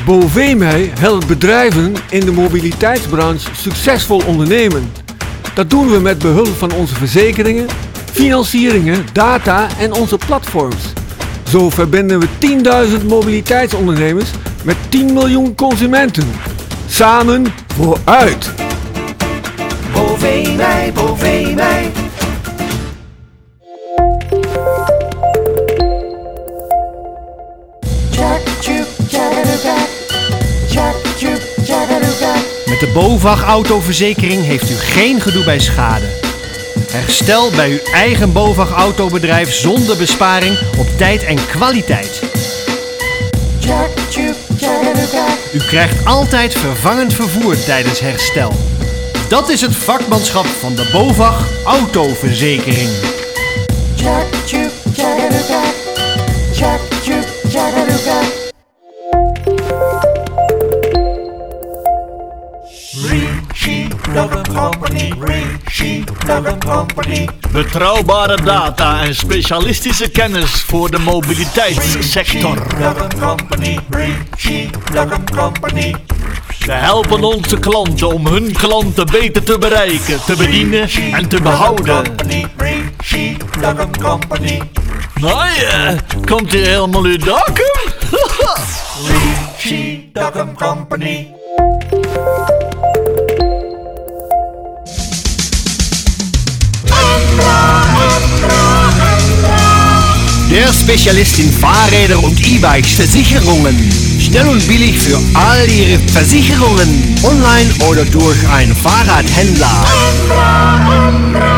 Bovemij helpt bedrijven in de mobiliteitsbranche succesvol ondernemen. Dat doen we met behulp van onze verzekeringen, financieringen, data en onze platforms. Zo verbinden we 10.000 mobiliteitsondernemers met 10 miljoen consumenten. Samen vooruit! Bovemij, Bovemij. Met de BOVAG autoverzekering heeft u geen gedoe bij schade. Herstel bij uw eigen BOVAG autobedrijf zonder besparing op tijd en kwaliteit. U krijgt altijd vervangend vervoer tijdens herstel. Dat is het vakmanschap van de BOVAG autoverzekering. Betrouwbare data en specialistische kennis voor de mobiliteitssector. We helpen onze klanten om hun klanten beter te bereiken, te bedienen en te behouden. Nou ja, komt hier helemaal uw dakum? Der Spezialist in Fahrräder und E-Bikes Versicherungen. Schnell und billig für all Ihre Versicherungen. Online oder durch einen Fahrradhändler.